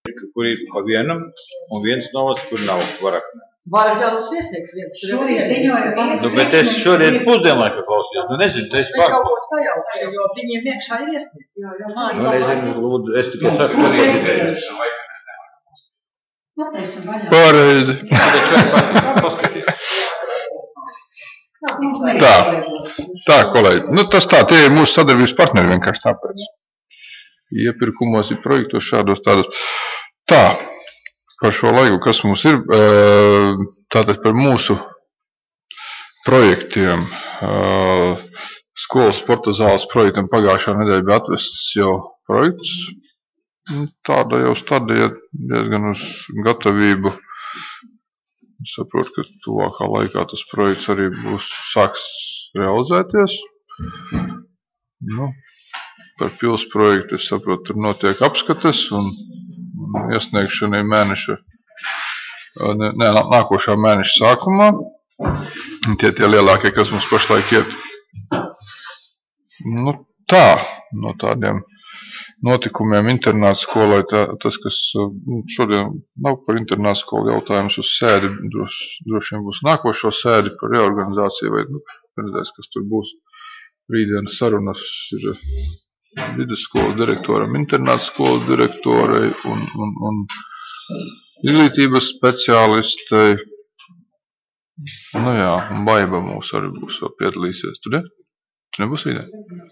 kur ir pa vienam, un viens novads, kur nav varakne. Varak jau mums iesniegts viens. Šorīt ziņoja, Bet es šodien pusdienlaika klausījos, nezinu, te es Mēs kaut ko sajaukšu, jo viņiem iekšā ir iesniegts. nezinu, lūdzu, es tikai saku, ka ir. Pareizi. Tā, kolēģi. Nu, tas tā, tie ir mūsu sadarbības partneri vienkārši tāpēc. Iepirkumos ir projektos šādos tādos. Tā, par šo laiku, kas mums ir, tātad par mūsu projektiem. Skolas sporta zāles projektam pagājušā nedēļa bija atvests jau projekts. Tāda jau stadija diezgan uz gatavību. Es saprotu, ka tuvākā laikā tas projekts arī būs sāks realizēties. Nu, par pils projektu, es saprotu, tur notiek apskates un iesniegšana ir mēneša, nākošā mēneša sākumā. Tie lielākie, kas mums pašlaik iet. Nu, tā, no tādiem notikumiem internāta skolai, tas, kas šodien nav par internāta skolu jautājums uz sēdi, droši vien būs nākošo sēdi par reorganizāciju, vai redzēs, kas tur būs. Rītdienas sarunas ir vidusskolas direktoram, internāta skolas direktorai un izglītības speciālistei. Nu jā, un Baiba mūs arī būs vēl piedalīsies. Tu nebūs rītdien?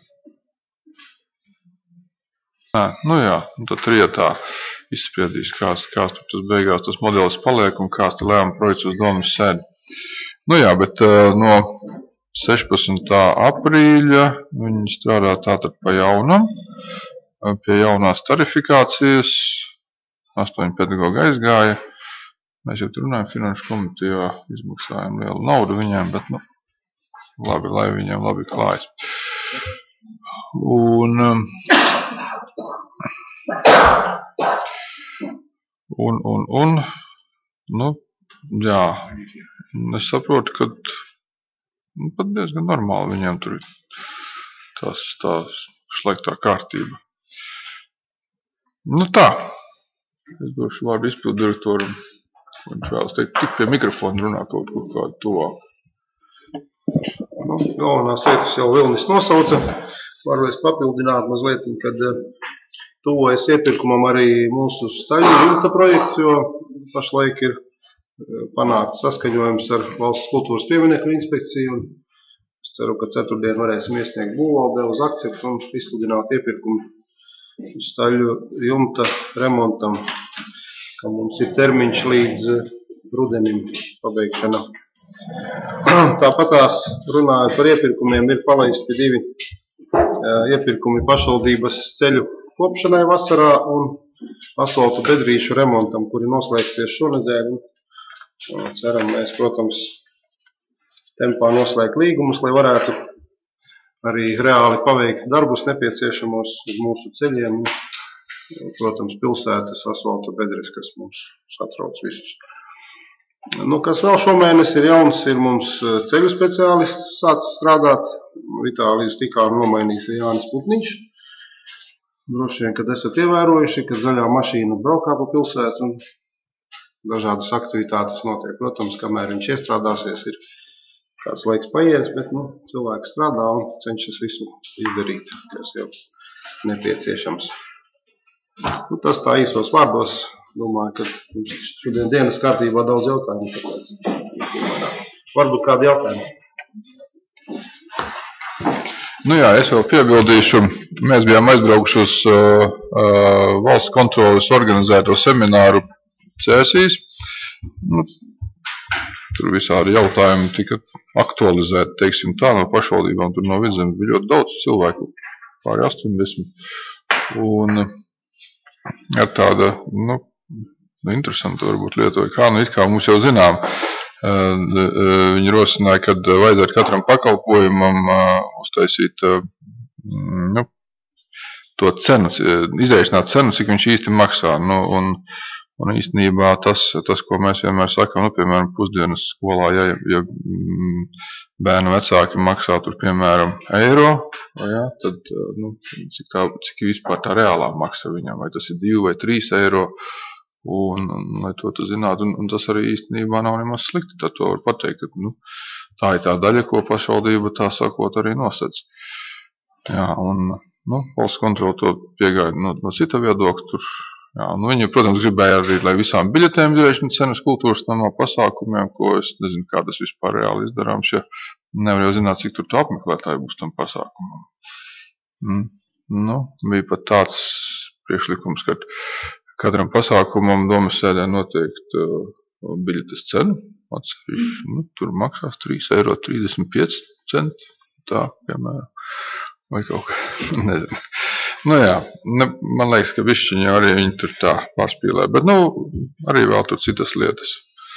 Nu jā, un tad rietā izspriedīs, kāds tur tas beigās tas modelis paliek un kāds te lēma projekts uz domas sēdi. Nu jā, bet no 16. aprīļa viņi strādā tātad pa jaunam, pie jaunās tarifikācijas, 8 pedagogi aizgāja. Mēs jau tur runājam finanšu komitejā, izmaksājam lielu naudu viņiem, bet nu, labi, lai viņiem labi klājas. Un, nu, jā, es saprotu, ka pat diezgan normāli viņiem tur ir tā šlaik kārtība. Nu tā, es došu vārdu izpildu direktoram, viņš vēlas teikt, tik pie mikrofona runā kaut kur kādu tuvāk. Nu, galvenās lietas jau Vilnis nosauca, varu es papildināt mazliet, kad tuvojas iepirkumam arī mūsu staļu jumta projekts, jo pašlaik ir panākt saskaņojums ar Valsts kultūras pieminekļu inspekciju. Es ceru, ka ceturtdien varēsim iesniegt būvvaldē uz akceptu un izsludināt iepirkumu staļu jumta remontam, ka mums ir termiņš līdz rudenim pabeigšanā. Tāpatās runājot par iepirkumiem, ir palaisti 2 iepirkumi pašvaldības ceļu kopšanai vasarā un asfaltu bedrīšu remontam, kuri noslēgsies šonedēļ. Ceram, mēs, protams, tempā noslēgt līgumus, lai varētu arī reāli paveikt darbus nepieciešamos uz mūsu ceļiem. Protams, pilsētas asfalta bedres, kas mums satrauc visus. Nu, kas vēl šomēnes ir jauns, ir mums ceļu speciālists sācis strādāt. Vitālijas tikā nomainīs Jānis Putniņš. Droši vien, kad esat ievērojuši, kad zaļā mašīna braukā pa pilsētu un dažādas aktivitātes notiek. Protams, kamēr viņš iestrādāsies, ir kāds laiks paies, bet cilvēki strādā un cenšas visu izdarīt, kas jau nepieciešams. Nu, tas tā īsos vārdos. Domāju, ka mums šodien dienas kārtībā daudz jautājumu. Tāpēc varbūt kādi jautājumi. Nu jā, es vēl piebildīšu. Mēs bijām aizbraukuši uz valsts kontroles organizēto semināru CSIs. Nu, tur visādi jautājumi tika aktualizēti, teiksim tā, no pašvaldībām. Tur no Vidzemes bija ļoti daudz cilvēku, pāri 80. Un ar tāda, interesanti varbūt lietoja, kā mums jau zinām. Viņi rosināja, kad vajadzētu katram pakalpojumam uztaisīt to cenu, izēšanāt cenu, cik viņš īsti maksā. Un īstenībā tas, ko mēs vienmēr sakām, piemēram, pusdienas skolā, ja bērnu vecāki maksā tur, piemēram, eiro, ja, tad, cik vispār tā reālā maksa viņam, vai tas ir 2 vai 3 eiro, un lai to tu zinātu, un tas arī īstenībā nav nemaz slikti, tad to var pateikt, ka, tā ir tā daļa, ko pašvaldība tā sakot arī nosedz. Jā, un, valsts kontrole to piegāja no cita viedokļa tur. Jā, viņi, protams, gribēja arī, lai visām biļetēm dzirēšanas cenas kultūras namā pasākumiem, ko es nezinu, kā tas vispār reāli izdarāms, ja nevar jau zināt, cik tur tā apmeklētāji būs tam pasākumam. Bija pat tāds priekšlikums, ka katram pasākumam domas sēdē noteikti biļetes cenu, atsevišķi, tur maksās 3,35 €, tā, piemēram, vai kaut kā, nezinu. Jā, man liekas, ka bišķiņi arī viņi tur tā pārspīlē, bet, arī vēl tur citas lietas.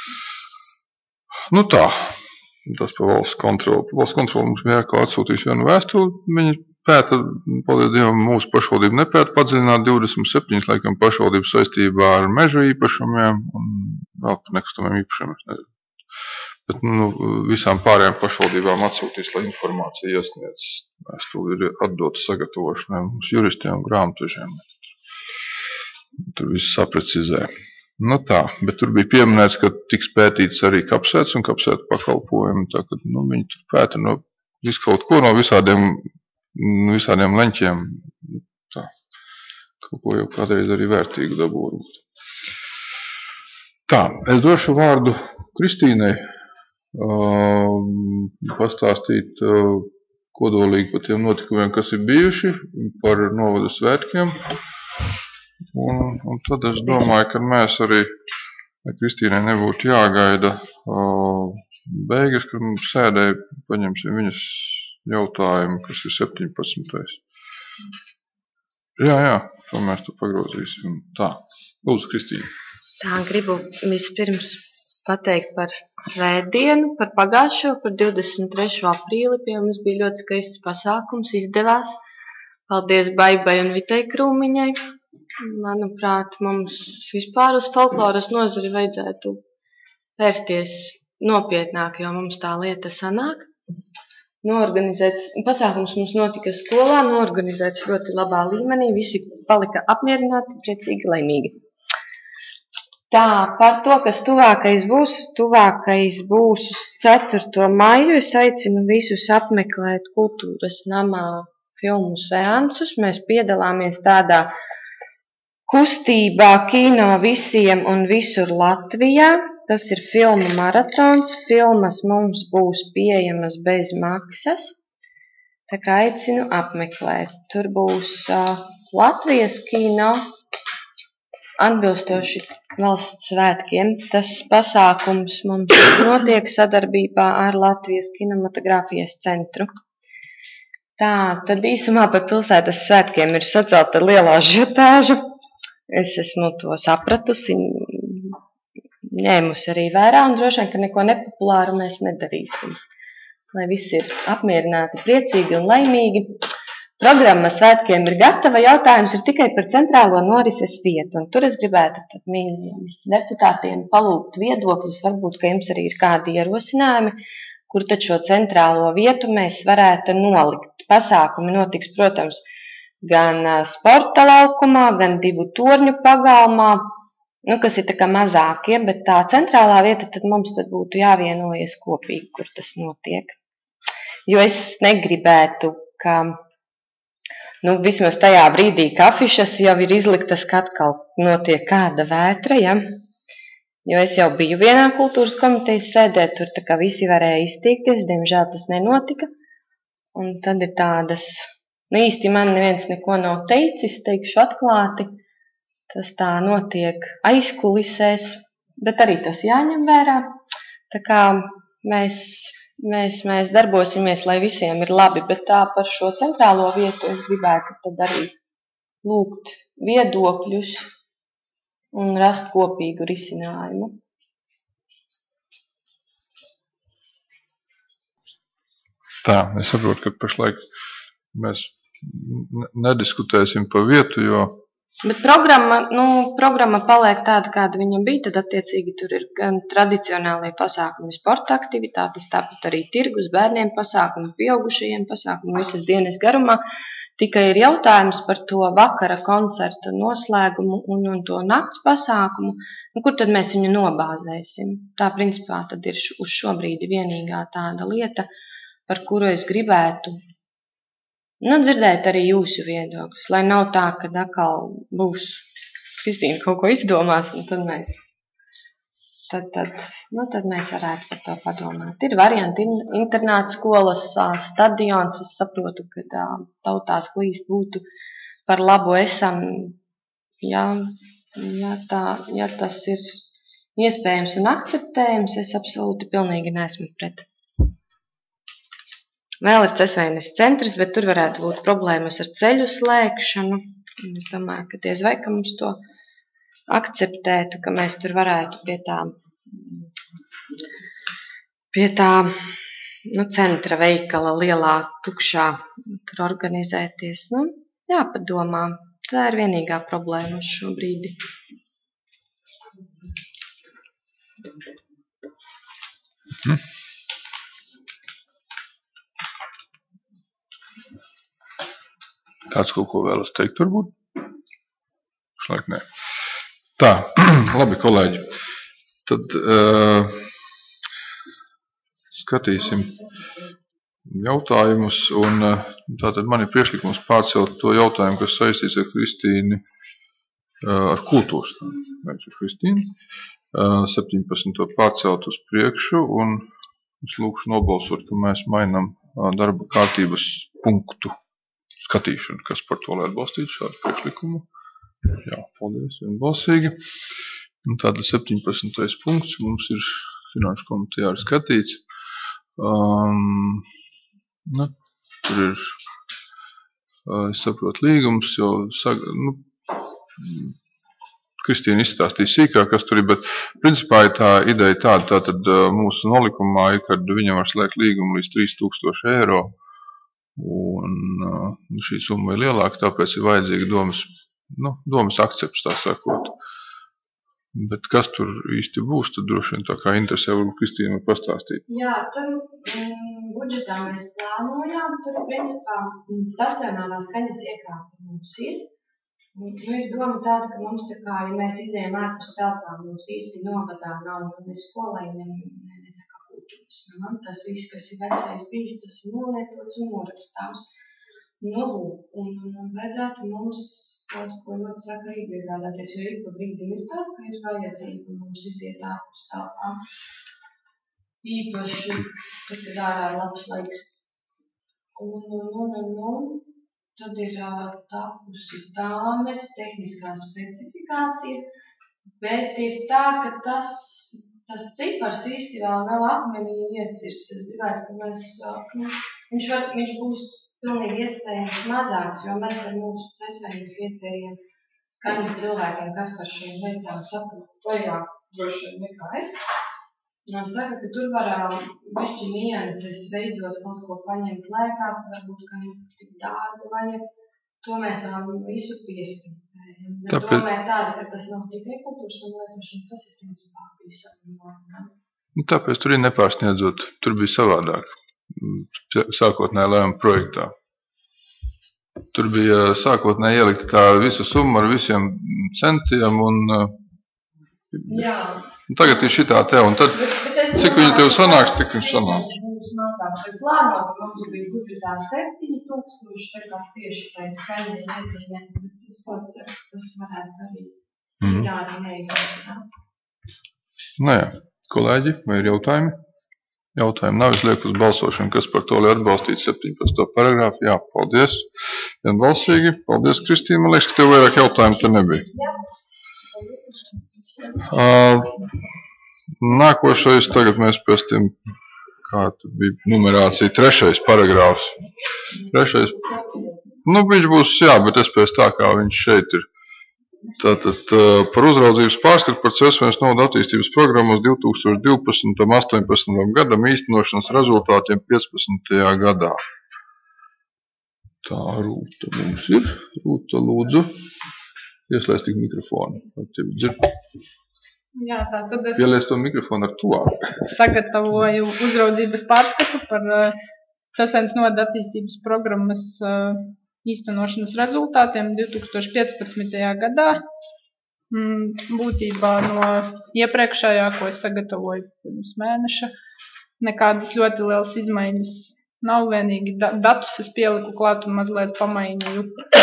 Tā, tas pa valsts kontroli. Valsts kontroli mums bija kā atsūtījis vienu vēstuli, viņi pēta, paldies Dievam, mūsu pašvaldību nepēta padziļināt 27, laikam, pašvaldības saistībā ar mežu īpašumiem un vēl par nekustamiem īpašumiem, es nezinu. Bet, visām pārējām pašvaldībām atsūtīs, lai informācija iesniedz. Vēstuli ir atdota sagatavošanai mums juristiem un grāmatvežiem. Tur viss saprecizē. Tā, bet tur bija pieminēts, ka tiks pētīts arī kapsētas un kapsētu pakalpojumi. Tā, ka, viņi tur pēta visu kaut ko no visādiem leņķiem. Tā, kaut ko jau kādreiz arī vērtīgu dabūru. Tā, es došu vārdu Kristīnai. Pastāstīt kodolīgi par tiem notikumiem, kas ir bijuši, par novada svētkiem. Un tad es domāju, ka mēs arī, Kristīnai nebūtu jāgaida beigas, kad mums sēdē paņemsim viņas jautājumu, kas ir 17. Jā, to mēs tu pagrozīsim. Tā, lūdzu, Kristīna. Tā, gribu vispirms pateikt par svētdienu, par pagājušo, par 23. aprīli. Pie mums bija ļoti skaists pasākums, izdevās. Paldies Baibai un Vitai Krūmiņai. Manuprāt, mums vispār uz folkloras nozari vajadzētu vērsties nopietnāk, jo mums tā lieta sanāk. Pasākums mums notika skolā, norganizēts ļoti labā līmenī, visi palika apmierināti, priecīgi, laimīgi. Tā, par to, kas tuvākais būs uz 4. maiju, es aicinu visus apmeklēt kultūras namā filmu seansus. Mēs piedalāmies tādā kustībā Kino visiem un visur Latvijā. Tas ir filmu maratons. Filmas mums būs pieejamas bez maksas. Tā kā aicinu apmeklēt. Tur būs Latvijas kino atbilstoši valsts svētkiem. Tas pasākums mums notiek sadarbībā ar Latvijas kinematogrāfijas centru. Tā, tad īsumā par pilsētas svētkiem ir sacelta lielā ažiotāža. Es esmu to sapratusi, ņēmusi arī vērā, un droši vien, ka neko nepopulāru mēs nedarīsim. Lai visi ir apmierināti, priecīgi un laimīgi. Programma svētkiem ir gatava, jautājums ir tikai par centrālo norises vietu, un tur es gribētu tad mīļiem deputātiem palūgt viedokļus, varbūt, ka jums arī ir kādi ierosinājumi, kur tad šo centrālo vietu mēs varētu nolikt. Pasākumi notiks, protams, gan sporta laukumā, gan 2 torņu pagalmā, kas ir tā kā mazākie, bet tā centrālā vieta tad mums tad būtu jāvienojas kopīgi, kur tas notiek. Jo es negribētu, ka vismaz tajā brīdī kafišas jau ir izliktas, ka atkal notiek kāda vētra, ja? Jo es jau biju vienā kultūras komitejas sēdē, tur tā kā visi varēja izteikties, diemžēl tas nenotika. Un tad ir tādas, īsti man neviens neko nav teicis, teikšu atklāti, tas tā notiek aizkulisēs, bet arī tas jāņem vērā. Tā kā mēs darbosimies, lai visiem ir labi, bet tā par šo centrālo vietu es gribētu tad arī lūgt viedokļus un rast kopīgu risinājumu. Tā, es saprotu, ka pašlaik mēs nediskutēsim par vietu, jo Bet programma paliek tāda, kāda viņam bija. Tad, attiecīgi, tur ir gan tradicionālie pasākumi, sporta aktivitātes, tāpat arī tirgus, bērniem pasākumi, pieaugušajiem pasākumi visas dienas garumā. Tikai ir jautājums par to vakara koncerta noslēgumu un to nakts pasākumu, kur tad mēs viņu nobāzēsim. Tā, principā, tad ir uz šo brīdi vienīgā tāda lieta, par kuru es gribētu dzirdēt arī jūsu viedokļus, lai nav tā, ka atkal būs Kristīna kaut ko izdomās, un tad mēs varētu par to padomāt. Ir varianti, internāta skolas, stadions, es saprotu, ka tautās klīst būtu par labu esam, ja tas ir iespējams un akceptējams, es absolūti pilnīgi neesmu pret. Vēl ir Cesveinas centrs, bet tur varētu būt problēmas ar ceļu slēgšanu. Es domāju, ka diez vai ka mums to akceptētu, ka mēs tur varētu pie tā centra veikala lielā tukšā tur organizēties. Jāpadomā. Tā ir vienīgā problēma uz šo brīdi. Kāds kaut ko vēlas teikt, varbūt? Šlaik nē. Tā, labi, kolēģi. Tad skatīsim jautājumus. Un tātad man ir priekšlikums pārcelt to jautājumu, kas saistīts ar Kristīni, ar kultūras. Kristīni. 17. pārcelt uz priekšu. Un es lūkšu nobalsot, ka mēs mainam darba kārtības punktu skatīšanu, kas par to, lai atbalstītu šādu priekšlikumu. Jā, paldies, vienbalsīgi. Un tātad 17. punkts mums ir finanšu komitejā ir skatīts. Tur ir, es saprotu, līgums, jo Kristīna izstāstīja sīkāk, kas tur ir, bet principā ir tā ideja tāda, tātad mūsu nolikumā ir, kad viņam var slēgt līgumu līdz 3000 eiro. Un šī summa ir lielāka, tāpēc ir vajadzīga domas akcepts, tā sakot. Bet kas tur īsti būs, tad droši vien tā kā interesē, varbūt Kristīna var pastāstīt. Jā, tur budžetā mēs plānojām, tur ir principā stacionārā skaņas iekārta mums ir. Ir doma tāda, ka mums tā kā, ja mēs izējām ārpus telpām, mums īsti novadā nav ne skolai, ne tas viss, kas ir vecais bijis, tas ir nolietots un norakstāms. Un vajadzētu mums kaut ko ļoti sakarīgi iegādāties, jo ik pa brīdim ir tā, ka ir vajadzība mums iziet ārpus telpām. Īpaši, tad, kad ārā ir labs laiks. Tad ir tapusi tāmēs tehniskā specifikācija, bet ir tā, ka tas cipars īsti vēl nav akmenī iecirsts. Es gribētu, ka viņš būs pilnīgi iespējams mazāks, jo mēs ar mūsu Cesveinas vietējiem skaņu cilvēkiem, kas par šīm lietām saprot vairāk droši vien nekā es, saka, ka tur var bišķi nianses veidot, kaut ko paņemt lētāk, varbūt, ka tik dārgu vajag. To mēs vēl visu pieskatījām. Bet doma ir tāda, ka tas nav tikai kultūras lietošana, tas ir principā visam. Tāpēc tur ir nepārsniedzot, tur bija savādāk. Sākotnēji lēmuma projektā. Tur bija sākotnēji ielikta tā visa summa ar visiem centiem un jā. Tagad ir šitā te un tad, cik viņi tev sanāks, tik viņš sanāks. Mums mazāks, bet plānot, mums bija budžetā 7000, tā kā tieši tai skaņai nezīmēt, bet es ceru, tas varētu arī tādi neizmaksāt. Jā, kolēģi, vai ir jautājumi? Jautājumi nav, es lieku uz balsošanu, kas par to, lai atbalstītu 17. paragrāfu. Jā, paldies. Vienbalsīgi. Paldies, Kristīna. Man liekas, ka tev vairāk jautājumu te nebija. Jā. Nākošais, tagad mēs pēc tiem, kā tur bija numerācija, 3. paragrāfs. 3. Viņš būs, jā, bet es pēc tā, kā viņš šeit ir. Tātad par uzraudzības pārskatu par Cesveinas novada attīstības programmu uz 2012. un 18. gadam īstenošanas rezultātiem 15. gadā. Tā Rūta mums ir. Rūta, lūdzu. Ieslēdz tik mikrofonu. Jā, tā tad es Pieliec to mikrofonu ar tuvāk. sagatavoju uzraudzības pārskatu par Sasaimes novada attīstības programmas īstenošanas rezultātiem 2015. gadā. Būtībā no iepriekšējā, ko es sagatavoju pirms mēneša, nekādas ļoti lielas izmaiņas nav, vienīgi datus es pieliku klāt un mazliet pamainīju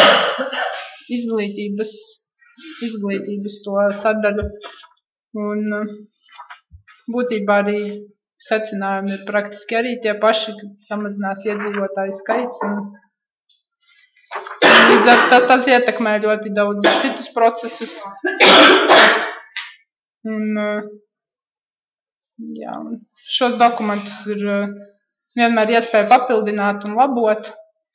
izglītības to sadaļu. Un būtībā arī secinājumi ir praktiski arī tie paši, kad samazinās iedzīvotāju skaits. Līdz ar to tas ietekmē ļoti daudz citus procesus. Un šos dokumentus ir vienmēr iespēja papildināt un labot.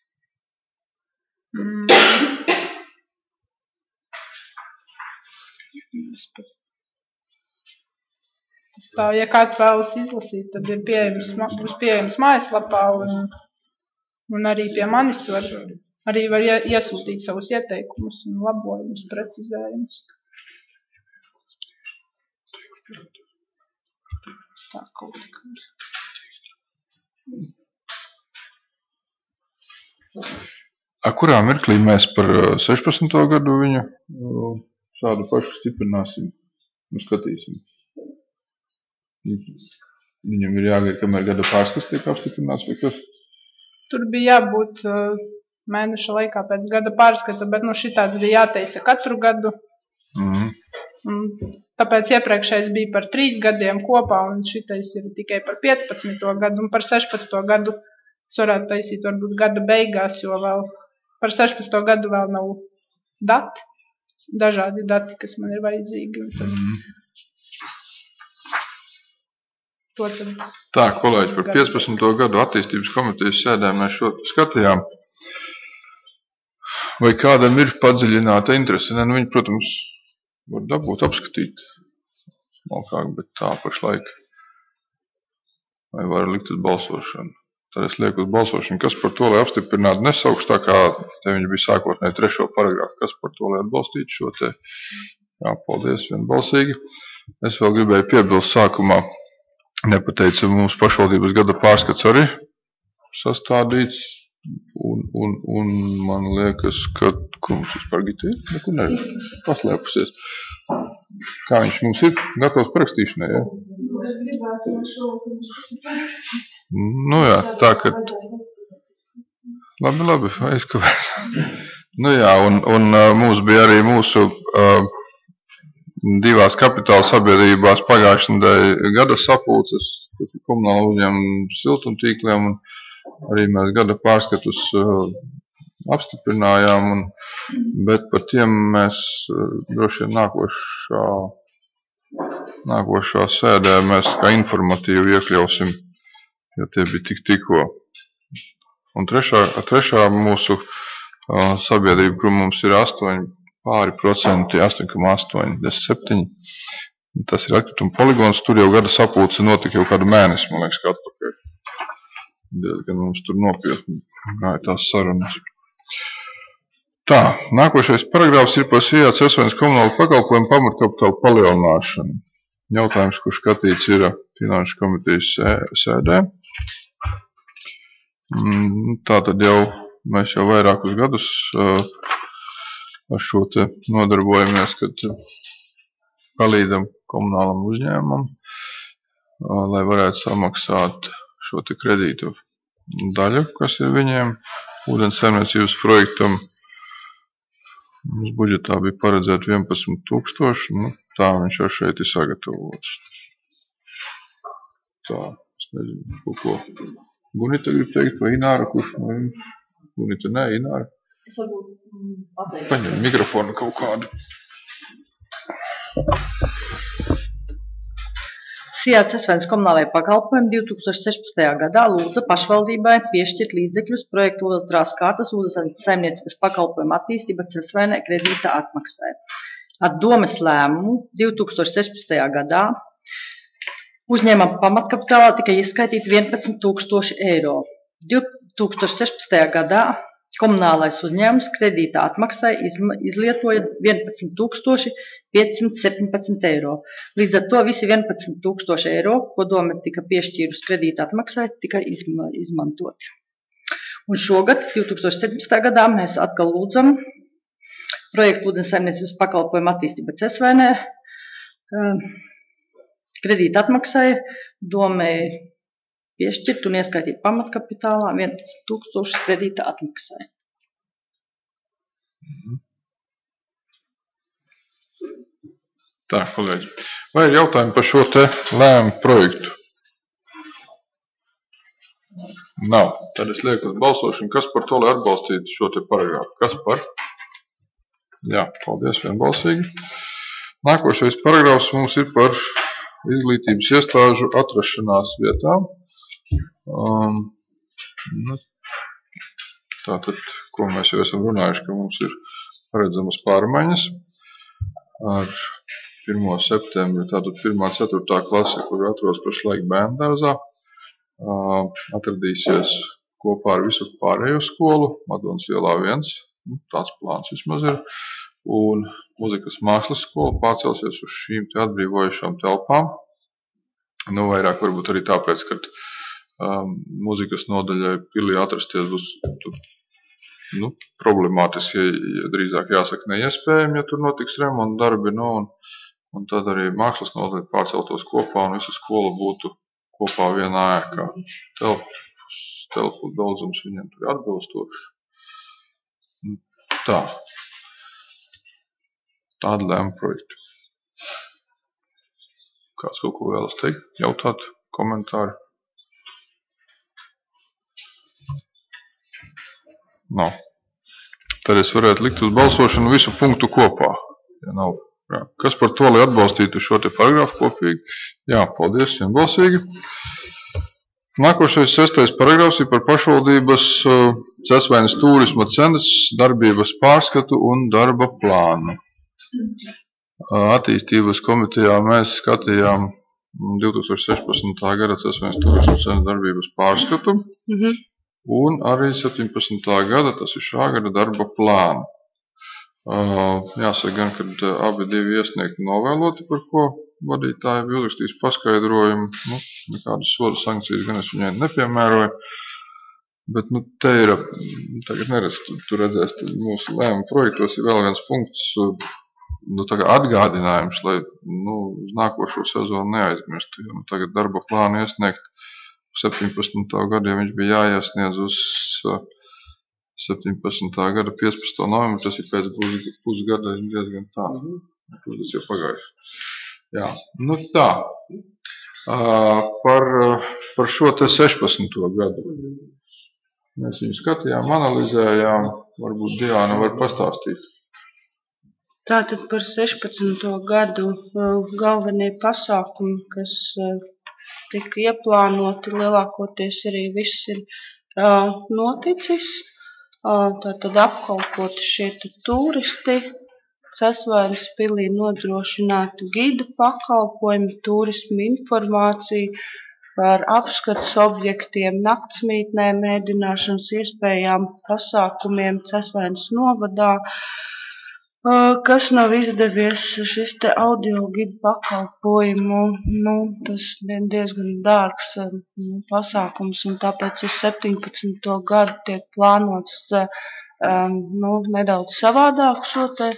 Tā, ja kāds vēlas izlasīt, tad ir būs pieejams mājaslapā un arī pie manis var iesūtīt savus ieteikumus un labojumus, precizējumus. Tā kaut kā. Kurā mirklī mēs par 16. gadu viņu šādu pašu stiprināsim un skatīsim? Viņam ir jāgaida, kamēr gada pārskats tiek apstiprināts vai kas? Tur bija jābūt mēneša laikā pēc gada pārskata, bet šitāds bija jātaisa katru gadu. Tāpēc iepriekšējais bija par 3 gadiem kopā, un šitais ir tikai par 15. gadu, un par 16. gadu es varētu taisīt varbūt gada beigās, jo vēl par 16. gadu vēl nav dati, dažādi dati, kas man ir vajadzīgi. Tā, kolēģi, par 15. gadu attīstības komitejas sēdēm mēs šo skatījām. Vai kādam ir padziļināta interese? Viņi, protams, var dabūt apskatīt smalkāk, bet tā pašlaik. Vai var likt uz balsošanu? Tad es lieku uz balsošanu. Kas par to, lai apstiprinātu nesaukšu, tā kā te viņš bija sākotnēji 3. paragrāfu. Kas par to, lai atbalstītu šo te? Jā, paldies, vienbalsīgi. Es vēl gribēju piebilst sākumā. Nepateicu, mums pašvaldības gada pārskats arī sastādīts, un man liekas, ka, kur mums vispār gita ir, nekur nevar paslēpusies. Kā viņš mums ir gatavs parakstīšanai, ja? Es gribētu man šovakar parakstīt. Jā, tā, ka... Labi, aizkavēt. Jā, un mums bija arī mūsu... 2 kapitāla sabiedrībās pagājušajā nedēļā gada sapulces, tas ir komunāla uzņēmuma siltumtīkliem, un arī mēs gada pārskatus apstiprinājām, bet par tiem mēs droši vien nākošā sēdē mēs kā informatīvi iekļausim, jo tie bija tikko. Un trešā mūsu sabiedrība, kur mums ir 8% 8,8, tas ir atkrituma poligons, tur jau gada sapulce notika jau kādu mēnesi, man liekas, kā atpakaļ. Diezgan mums tur nopietni gāja tās sarunas. Tā, nākošais paragrāfs ir par Sijāts Sasaimes komunālu pakalpojumu pamatkapitālu palielināšanu. Jautājums, kurš skatīts ir Finanšu komitejas sēdē. Tātad jau mēs jau vairākus gadus ar šo te nodarbojamies, kad palīdzam komunālam uzņēmumam, lai varētu samaksāt šo te kredītu daļu, kas ir viņiem ūdens saimniecības projektam. Mums budžetā bija paredzēt 11,000, tā viņš jau šeit ir sagatavots. Tā, es nezinu, ko Gunita grib teikt, vai Ināra, kurš no jums? Gunita, nē, Ināra. Es varbūt pateiktu. Paņem mikrofonu kaut kādu. Sijāts Sasaimes komunālajie pakalpojumi 2016. gadā lūdza pašvaldībai piešķirt līdzekļus projektu 2. kārtas ūdens saimniecības pakalpojumu attīstības Sasvainē kredīta atmaksai. Ar domes lēmumu 2016. gadā uzņēmuma pamatkapitālā tika ieskaitīti 11,000 eiro. 2016. gadā komunālais uzņēmums kredīta atmaksai izlietoja 11,517 eiro. Līdz ar to visi 11,000 eiro, ko dome tika piešķīrusi kredīta atmaksai, tika izmantoti. Un šogad, 2017. gadā, mēs atkal lūdzam projektu ūdens saimniecības pakalpojumu attīstība CESVN kredīta atmaksai domei piešķirt un ieskaitīt pamatkapitālā 11,000 kredīta atmaksai. Tā, kolēģi. Vai ir jautājumi par šo te lēmumu projektu? Nav. Tad es lieku uz balsošanu. Kas par to, lai atbalstītu šo te paragrāfu? Kas par? Jā, paldies, vienbalsīgi. Nākošais paragrāfs mums ir par izglītības iestāžu atrašanās vietām. Tātad, ko mēs jau esam runājuši, ka mums ir paredzamas pārmaiņas ar 1. septembri, tātad 1.4. klase, kur atrodas pašlaik bērndārzā, atradīsies kopā ar visu pārējo skolu, Madonas ielā 1, tāds plāns vismaz ir, un muzikas mākslas skola pārcelsies uz šīm te atbrīvojušām telpām. Vairāk varbūt arī tāpēc, ka muzikas nodaļai pilī atrasties būs problemātiski, ja drīzāk jāsaka neiespējami, ja tur notiks remonta darbi, un tad arī mākslas nodaļa pārceltos kopā un visa skola būtu kopā vienā ēkā. Telpu daudzums viņiem tur atbilstoši. Tā. Tāda lēma projekta. Kāds kaut ko vēlas teikt, jautāt, komentāri? Nav. Tad es varētu likt uz balsošanu visu punktu kopā. Ja nav. Jā. Kas par to, lai atbalstītu šo te paragrāfu kopīgi? Jā, paldies, vienbalsīgi. Nākošais 6. paragrāfs ir par pašvaldības CESVN turisma centrs darbības pārskatu un darba plānu. Attīstības komitejā mēs skatījām 2016. gada CESVN turisma centra darbības pārskatu. Un arī 17. gada, tas ir šā gada darba plānu. Jāsaka gan, ka abi divi iesniegti novēloti, par ko vadītāji bija uzrakstījis paskaidrojumu. Nekādas soda sankcijas gan es viņai nepiemēroju. Bet te ir, tagad neredz, tu redzēs, mūsu lēmuma projektos ir vēl viens punkts, atgādinājums, lai uz nākošo sezonu neaizmirstu. Tagad darba plānu iesniegt 17. gadu, ja viņš bija jāiesniedz uz 17. gada 15. novembri, tas ir pēc pusgada diezgan tā. Pusgads jau pagājuši. Jā, tā. Par šo te 16. gadu. Mēs viņu skatījām, analizējām, varbūt Diāna var pastāstīt. Tātad par 16. gadu galvenie pasākumi, kas tika ieplānoti, lielākoties arī viss ir noticis. Tātad apkalpoti šie turisti, CESVN pilī nodrošinātu gida pakalpojumu, turismu informāciju par apskates objektiem, naktsmītnēm, ēdināšanas iespējām, pasākumiem CESVN novadā. Kas nav izdevies, šis te audio gidu pakalpojumu, tas diezgan dārgs pasākums, un tāpēc uz 17. gadu tiek plānots nedaudz savādāk šo te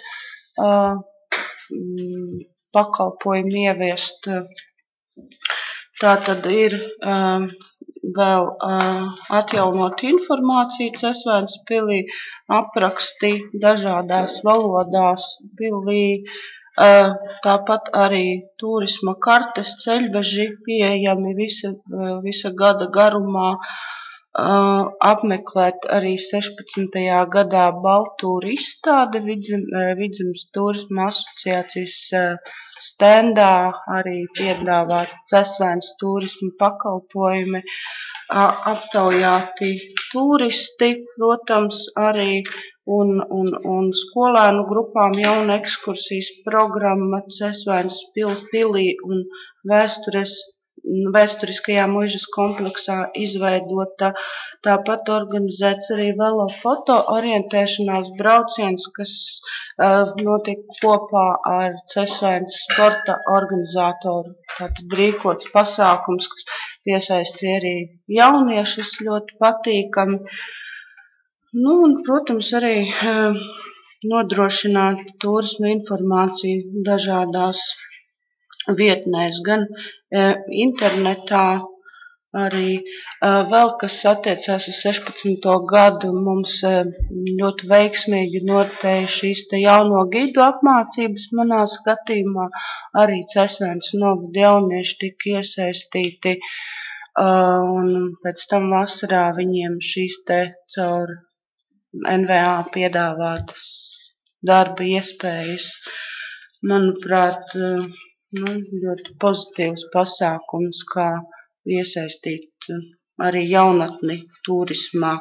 pakalpojumu ieviest. Tā tad ir vēl atjaunot informāciju CESVN pilī, apraksti dažādās valodās pilī, tāpat arī turisma kartes ceļveži pieejami visa gada garumā, apmeklēt arī 16. gadā Baltūra izstāde Vidzemes turisma asociācijas stendā, arī piedāvāt CESVN turismu pakalpojumi, aptaujāti turisti, protams, arī un skolēnu grupām jauna ekskursijas programma CESVN pilī un vēstures vēsturiskajā muižas kompleksā izveidota. Tāpat organizēts arī velofoto orientēšanās brauciens, kas notiek kopā ar Cesvēnas sporta organizatoru. Tātad rīkots pasākums, kas piesaistīja arī jauniešus ļoti patīkami. Un, protams, arī nodrošināt turisma informāciju dažādās vietnēs, gan internetā, arī vēl, kas attiecās uz 16. gadu, mums ļoti veiksmīgi noritēja šīs te jauno gidu apmācības manā skatījumā. Arī Cesvēnas novada jaunieši tika iesaistīti, un pēc tam vasarā viņiem šīs te caur NVA piedāvātas darba iespējas, manuprāt, ļoti pozitīvs pasākums, kā iesaistīt arī jaunatni turismā.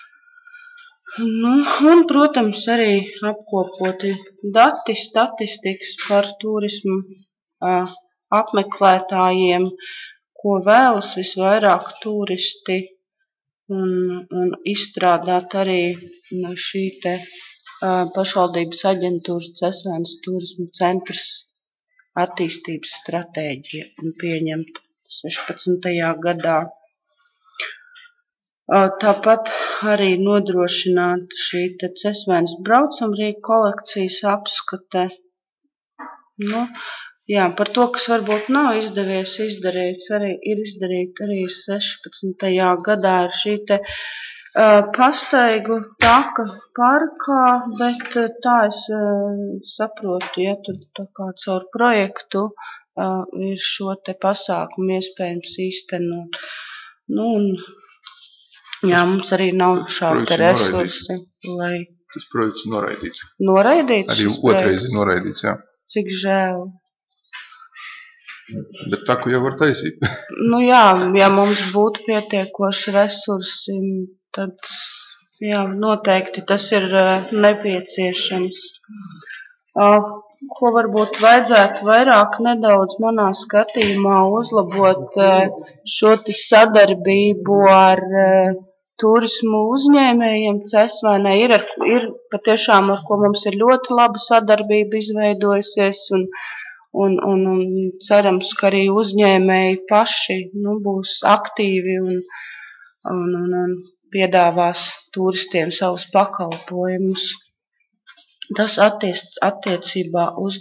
Un, protams, arī apkopoti dati, statistikas par turismu apmeklētājiem, ko vēlas visvairāk turisti, un izstrādāt arī šī te pašvaldības aģentūras Cesvēnas turismu centrs attīstības stratēģija un pieņemt 16. gadā. Tāpat arī nodrošināt šī te Cesvēnas braucamrīku kolekcijas apskate. Par to, kas varbūt nav izdevies izdarīt, ir izdarīt arī 16. gadā ir šī te pastaigu taka parkā, bet tā es saprotu, ja tur tā kā caur projektu ir šo te pasākumu iespējams īstenot. Mums arī nav šādi resursi, lai... Tas projekts noraidīts. Noraidīts? Arī otrais ir noraidīts, jā. Cik žēl. Bet taku jau var taisīt. Ja mums būtu pietiekoši resursi, tad noteikti tas ir nepieciešams. Ko varbūt vajadzētu vairāk nedaudz manā skatījumā uzlabot šo sadarbību ar turismu uzņēmējiem Cesvēnai. Ir patiešām, ar ko mums ir ļoti laba sadarbība izveidojusies, un cerams, ka arī uzņēmēji paši būs aktīvi un piedāvās turistiem savus pakalpojumus. Tas attiecībā uz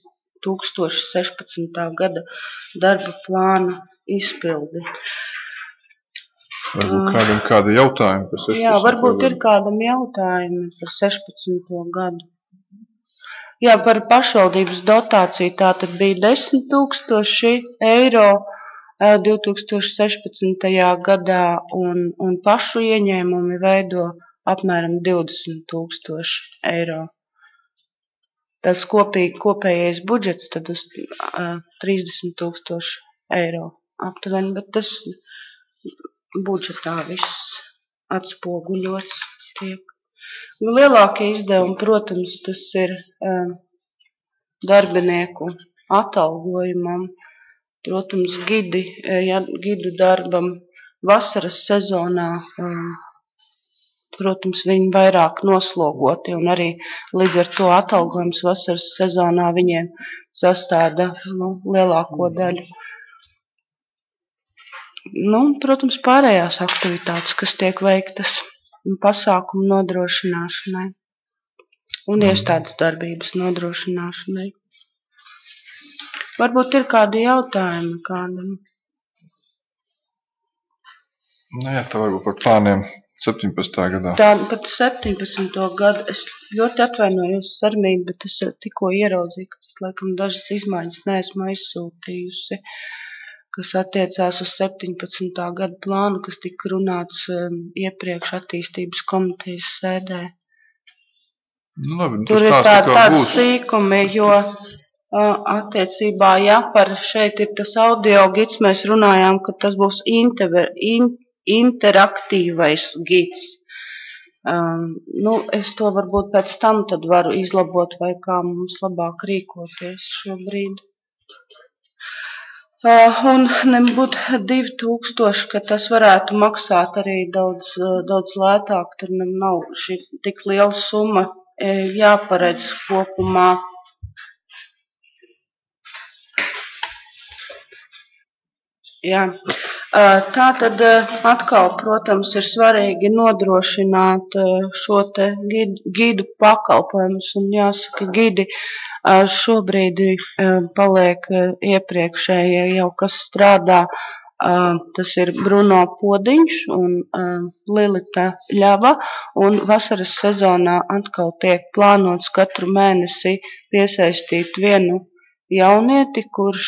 2016. gada darba plāna izpildi. Varbūt kādam kādi jautājumi par 16. Jā, varbūt ir kādam jautājumi par 16. gadu. Jā, par pašvaldības dotāciju tātad bija 10,000 eiro 2016. gadā, un pašu ieņēmumi veido apmēram 20,000 eiro. Tas kopējais budžets tad uz 30,000 eiro aptuveni, bet tas budžetā viss atspoguļots tiek. Lielākie izdevumi, protams, tas ir darbinieku atalgojumam, protams, gidu darbam vasaras sezonā, protams, viņi vairāk noslogoti, un arī līdz ar to atalgojums vasaras sezonā viņiem sastāda lielāko daļu. Protams, pārējās aktivitātes, kas tiek veiktas pasākumu nodrošināšanai un iestādes darbības nodrošināšanai. Varbūt ir kādi jautājumi kādam? Tā varbūt par plāniem 17. gadā. Tā pat 17. gadu. Es ļoti atvainojos, Sarmīt, bet es tikko ieraudzīju, ka tas laikam dažas izmaiņas neesmu aizsūtījusi, kas attiecās uz 17. gadu plānu, kas tika runāts iepriekš attīstības komitejas sēdē. Labi, tur ir tādi sīkumi, jo attiecībā, par šeit ir tas audio gids, mēs runājām, ka tas būs interaktīvais gids. Es to varbūt pēc tam tad varu izlabot, vai kā mums labāk rīkoties šobrīd. Un nebūtu 2000, ka tas varētu maksāt arī daudz lētāk. Tur nav šī tik liela summa jāparedz kopumā. Jā. Tā tad atkal, protams, ir svarīgi nodrošināt šo te gidu pakalpojumus. Un jāsaka, gidi šobrīd paliek iepriekšējie jau, kas strādā. Tas ir Bruno Podiņš un Lilita Ļava. Un vasaras sezonā atkal tiek plānots katru mēnesi piesaistīt vienu jaunieti, kurš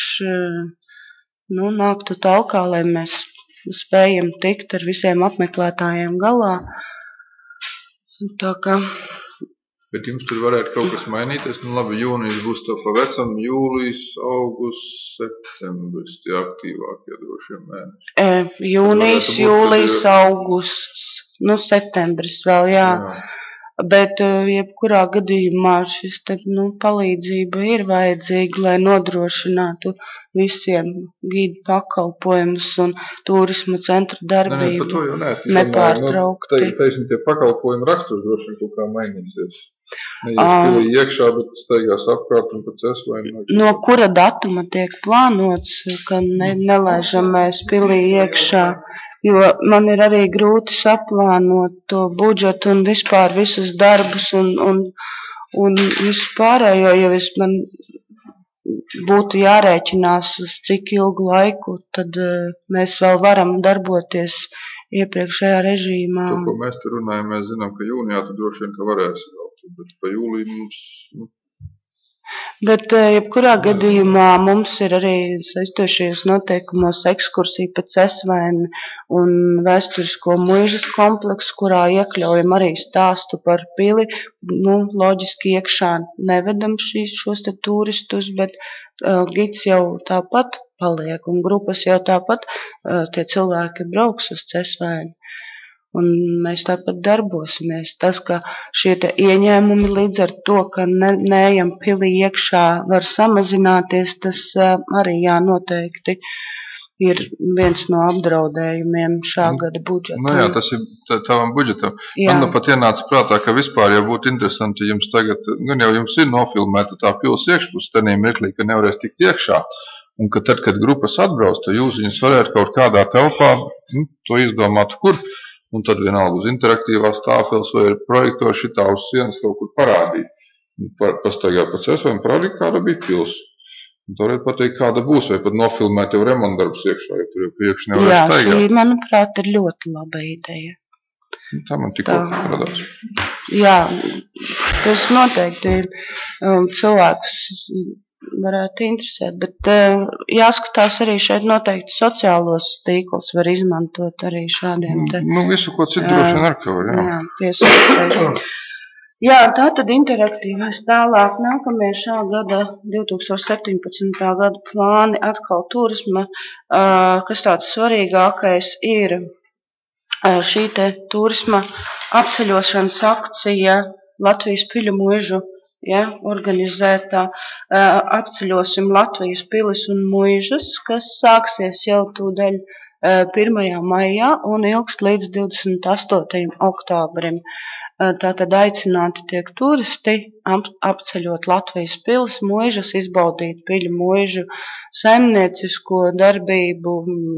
nāktu talkā, lai mēs spējam tikt ar visiem apmeklētājiem galā. Tā kā. Bet jums tur varētu kaut kas mainīties. Labi, jūnijas būs to pa vecam, jūlijas, augusts, septembris, tie aktīvākie droši mēneši. Jūnijas, jūlijas, augusts, septembris vēl, jā. Bet jebkurā gadījumā šis palīdzība ir vajadzīga, lai nodrošinātu visiem gidu pakalpojumus un turisma centra darbību. Par to jau nepārtraukti. Teiksim, tie pakalpojumi raksturs droši vien kaut kā mainīsies. Pilī iekšā, bet staigās apkārt un pa cesvainu. No kura datuma tiek plānots, ka nelaižam mēs pilī iekšā? Jo man ir arī grūti saplānot to budžetu un vispār visus darbus un visu pārējo, jo man būtu jārēķinās uz cik ilgu laiku, tad mēs vēl varam darboties iepriekšējā režīmā. To, ko mēs te runājam, mēs zinām, ka jūnijā tu droši vien, ka varēsi vēl, bet pa jūliju mums. Bet jebkurā gadījumā mums ir arī saistošajos noteikumos ekskursija pa Cesvaini un vēsturisko muižas kompleksu, kurā iekļaujam arī stāstu par pili. Loģiski iekšā nevedam šos te turistus, bet gids jau tāpat paliek un grupas jau tāpat tie cilvēki brauks uz Cesvaini. Un mēs tāpat darbosimies. Tas, ka šie te ieņēmumi līdz ar to, ka neejam pilī iekšā, var samazināties, tas arī noteikti ir viens no apdraudējumiem šā gada budžetam. Jā, tas ir tavam budžetam. Jā. Man pat ienāca prātā, ka vispār jau būtu interesanti jums tagad, jau jums ir nofilmēta tā pils iekšpus, tenī mirklī, ka nevarēs tikt iekšā. Un ka tad, kad grupas atbrauc, tad jūs viņus varētu kaut kādā telpā, to izdomāt, kur. Un tad vienalga uz interaktīvās tāfeles vai ir projektori šitā uz sienas kaut kur parādīt. Pastaigāt pa Cesvaini, parādīt, kāda bija pils. Un to varētu pateikt, kāda būs, vai pat nofilmēt jau remontdarbus iekšā, jo tur jau priekš nevarēs staigāt. Jā, šī, manuprāt, ir ļoti laba ideja. Tā man tikko radās. Jā, tas noteikti ir cilvēks varētu interesēt, bet jāskatās arī šeit noteikti sociālos tīklus var izmantot arī šādiem te. Visu, ko citu droši vien ar kā var, jā. Jā, piesaistīt. Jā, tā tad interaktīvais tālāk. Nākamie šā gada 2017. gada plāni atkal turisma, kas tāds svarīgākais ir šī te turisma apceļošanas akcija Latvijas piļu muižu. Organizētā apceļosim Latvijas pilis un muižas, kas sāksies jau tūdaļ 1. maijā un ilgst līdz 28. oktobrim. Tātad aicināti tiek turisti apceļot Latvijas pilis, muižas, izbaudīt piļu muižu saimniecisko darbību,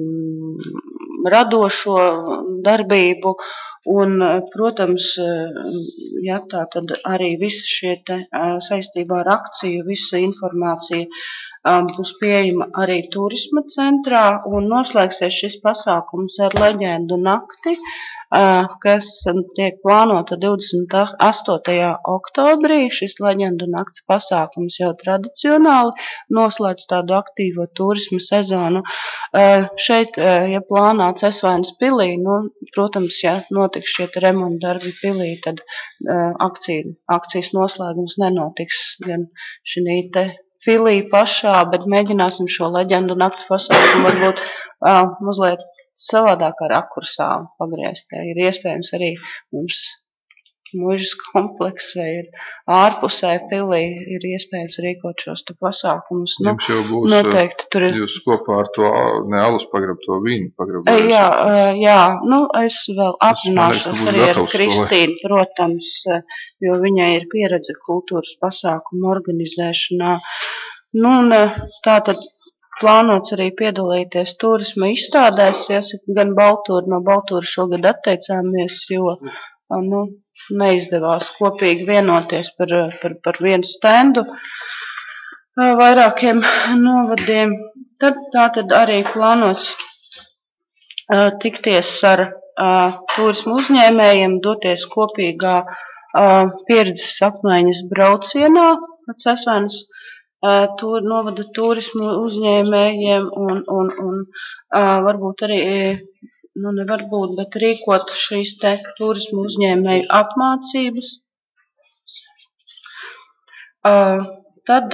radošo darbību. Un, protams, tā tad arī visi šie te saistībā ar akciju, visa informācija būs pieejama arī turisma centrā un noslēgsies šis pasākums ar leģendu nakti, kas tiek plānota 28. oktobrī. Šis leģendu nakts pasākums jau tradicionāli noslēdz tādu aktīvo turismu sezonu. Šeit, ja plānā Cesvainas pilī, protams, ja notiks šie remonta darbi pilī, tad akcijas noslēgums nenotiks gan šī te filī pašā, bet mēģināsim šo leģendu nakts pasākumu varbūt mazliet savādākā rakursā pagriezt. Ir iespējams arī mums muižas komplekss vai ir ārpusē pilī, ir iespējams rīkot šos te pasākumus. Jums jau būs, noteikti tur ir. Jūs kopā ar to, ne alus pagrabu, to vīnu pagrabu. Jā, es vēl aprunāšos arī ar Kristīnu, protams, jo viņai ir pieredze kultūras pasākumu organizēšanā. Un tātad plānots arī piedalīties turisma izstādēs, gan Baltūra, no Baltūra šogad atteicāmies, jo neizdevās kopīgi vienoties par vienu stendu vairākiem novadiem. Tad tātad arī plānots tikties ar turismu uzņēmējiem, doties kopīgā pieredzes apmaiņas braucienā ar Cesvaines novada turismu uzņēmējiem un varbūt arī, nevarbūt, bet rīkot šīs te turismu uzņēmēju apmācības. Tad,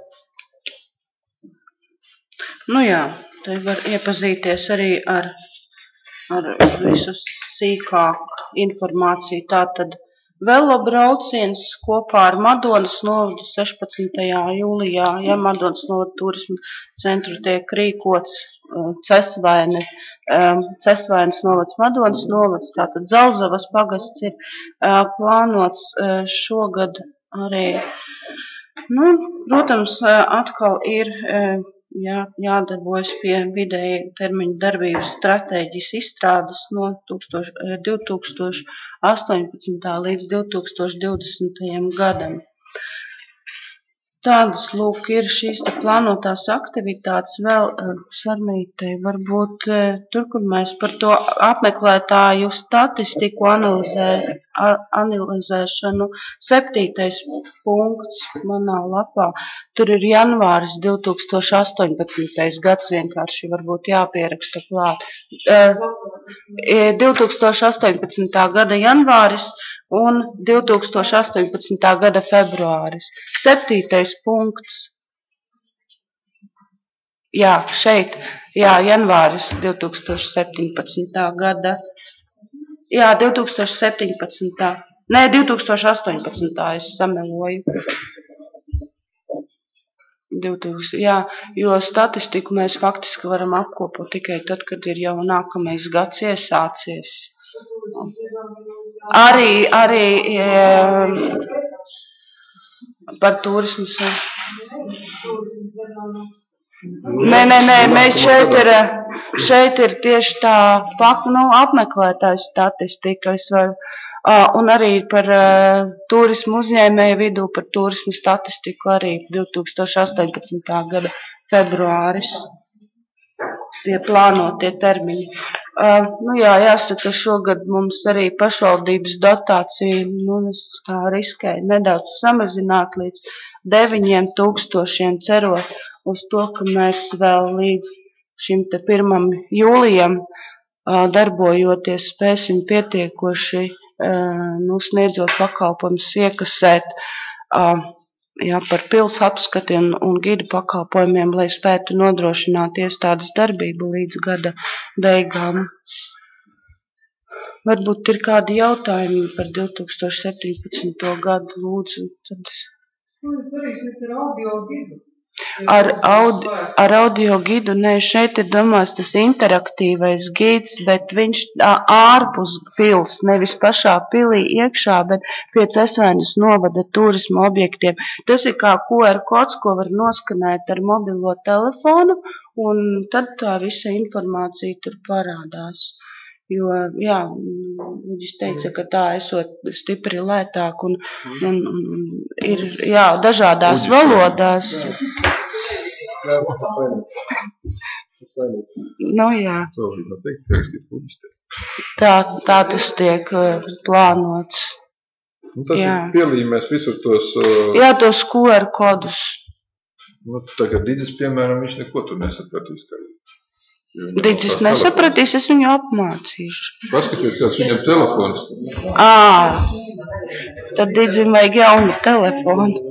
te var iepazīties arī ar visu sīkāku informāciju. Tātad velobrauciens kopā ar Madonas novadu 16. jūlijā, Madonas novada turismu centru tiek rīkots Cesvaines novads, Madonas novads, tātad Zelzavas pagasts ir plānots šogad arī. Protams, atkal ir jādarbojas pie vidēja termiņa darbības stratēģijas izstrādes no 2018. līdz 2020. gadam. Tādas, lūk, ir šīs te plānotās aktivitātes. Vēl Sarmītei varbūt tur, kur mēs par to apmeklētāju statistiku analizēšanu, 7. punkts manā lapā. Tur ir janvāris 2018. gads, vienkārši varbūt jāpieraksta klāt. 2018. gada janvāris un 2018. gada februāris. 7. punkts. Jā, šeit. Jā, janvāris 2017. gada. Jā, 2017. Nē, 2018. es sameloju. 2000, jā, jo statistiku mēs faktiski varam apkopot tikai tad, kad ir jau nākamais gads iesācies. Arī par turismu. Nē, mēs šeit ir tieši tā apmeklētāju statistika. Un arī par turismu uzņēmēju vidū, par turismu statistiku arī 2018. gada februāris. Tie plānotie termiņi. Jāsaka, šogad mums arī pašvaldības dotācija, es tā riskēju nedaudz samazināt līdz 9,000, cerot uz to, ka mēs vēl līdz šim te 1. jūlijam darbojoties spēsim pietiekoši, sniedzot pakalpojumus iekasēt par pils apskatiem un gidu pakalpojumiem, lai spētu nodrošināt iestādes darbību līdz gada beigām. Varbūt ir kādi jautājumi par 2017. gadu, lūdzu. Ar audio gidu, šeit ir domās tas interaktīvais gids, bet viņš ārpus pils, nevis pašā pilī iekšā, bet pie Cesvainas novada turisma objektiem. Tas ir kā QR kods, ko var noskanēt ar mobilo telefonu, un tad tā visa informācija tur parādās. Jo, viņš teica, ka tā esot stipri lētāk un ir, dažādās valodās. Tā tas tiek plānots. Tas ir pielīmēs visur tos... tos QR kodus. Tagad Didzis, piemēram, viņš neko tur nesapratīs. Didzis nesapratīs, es viņu apmācīšu. Paskaties, kāds viņam telefons. Tad Didzim vajag jaunu telefonu.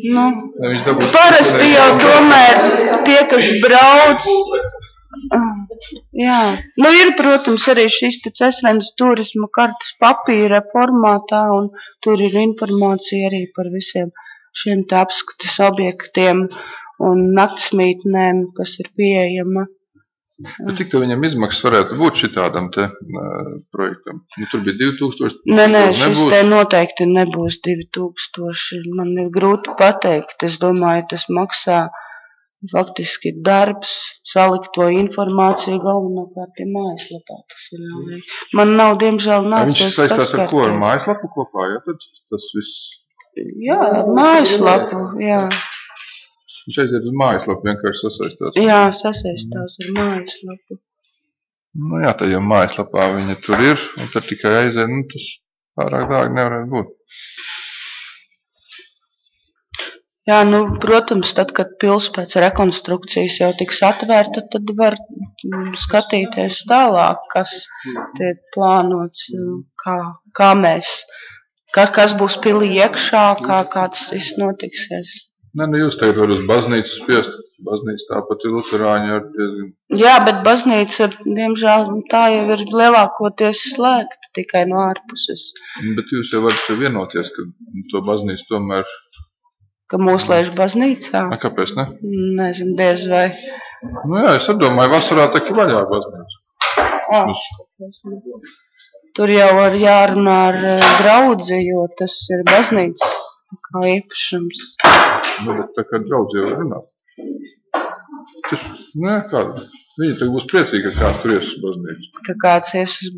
Parasti jau tomēr tie, kas brauc, Jā, nu ir, protams, arī šis te Cesvenes turisma kartes papīra formātā, un tur ir informācija arī par visiem šiem te apskates objektiem un naktsmītnēm, kas ir pieejama. Bet cik tev viņam izmaksas varētu būt šitādam te projektam? Nu, tur bija 2000. Nē, šis te noteikti nebūs 2000. Man ir grūti pateikt. Es domāju, tas maksā faktiski darbs, salikt to informāciju galvenokārt ir mājaslapā. Tas ir jāliek. Man nav, diemžēl, nācies Viņš saistās ar ko? Ar mājaslapu kopā, ja? Tad tas viss... Jā, ar mājaslapu, jā. Viņš aiziet uz mājaslapu, vienkārši sasaistās. Jā, sasaistās ar mājaslapu. Nu jā, tad jau mājaslapā viņa tur ir, un tad tikai aiziet, nu tas pārāk dārgi nevarētu būt. Jā, nu, protams, tad, kad pils pēc rekonstrukcijas jau tiks atvērta, tad var skatīties tālāk, kas tiek plānots, kas būs pilī iekšā, kā tas viss notiksies. Nē, nu jūs tagad varat uz baznīcu spiest. Baznīca tāpat ir luterāņi ar diezgan... Jā, bet baznīca, diemžēl, tā jau ir lielākoties slēgta tikai no ārpuses. Bet jūs jau varat vienoties, ka to baznīcu tomēr... Ka mūs lēž baznīcā? Kāpēc, ne? Nezinu, diez vai. Nu jā, es domāju, vasarā tā ir vaļā baznīca. Tur jau var jārunā ar draudzi, jo tas ir baznīcas kā īpašums. Nu, bet tā kā draudzi jau runāt. Tas, nē, kāda. Viņi tagad būs priecīgi, ka kāds tur ies uz baznīcu. Ka kāds ies uz